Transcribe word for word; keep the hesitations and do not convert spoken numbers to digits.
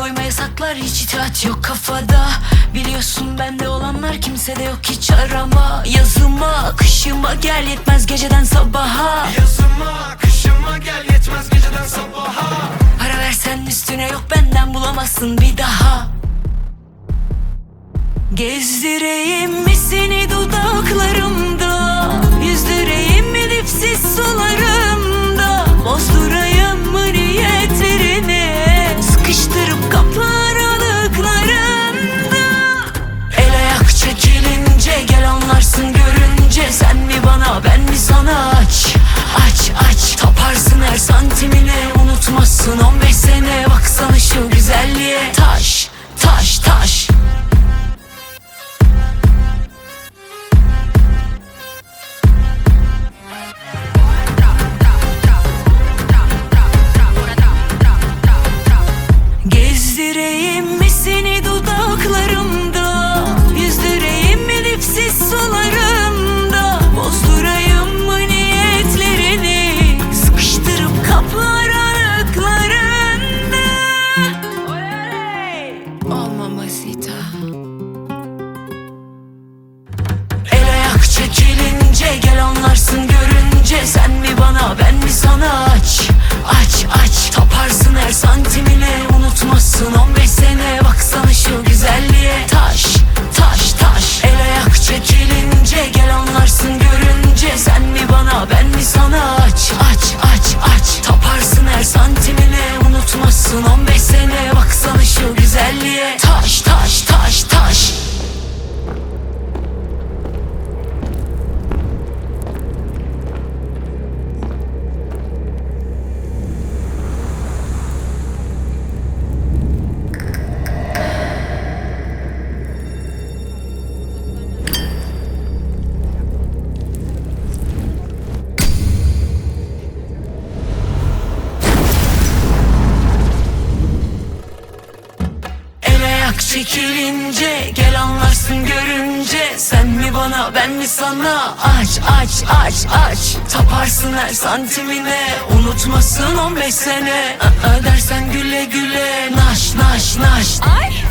koyma yasaklar, hiç itaat yok kafada. Biliyorsun bende olanlar kimsede yok, hiç arama. Yazıma kışıma gel, yetmez geceden sabaha. Yazıma kışıma gel, yetmez geceden sabaha. Para versen üstüne yok, benden bulamazsın bir daha. Gezdireyim mi seni dudaklarımda, yüzdüreyim mi dipsiz sularımda, bozdurayım mı niyetlerini, sıkıştırıp kapı aralıklarında. El ayak çekilince gel anlarsın görünce, sen mi bana ben mi sana, aç aç aç. Taparsın her santimine, unutmazsın on beş sene, baksana şu güzelliğe. Taş taş taş. Gezdireyim mi seni dudaklarımda, yüzdüreyim mi dipsiz sularımda, bozdurayım mı niyetlerini, sıkıştırıp kapı aralıklarında. Oh mamacita. El ayak çekilince gel anlarsın görünce, sen mi bana ben mi sana, aç aç aç. Taparsın her santimine, unutmazsın on beş sene, baksana şu güzelliğe. Taş taş taş. El ayak çekilince gel anlarsın görünce, sen mi bana ben mi sana, aç aç aç aç. Taparsın her santimine, unutmazsın on beş sene, baksana şu güzelliğe. Taş taş taş taş. Çekilince gel anlarsın görünce, sen mi bana ben mi sana, aç aç aç aç. Taparsın her santimine, unutmasın on beş sene. Aa dersen güle güle, naş naş naş. Ay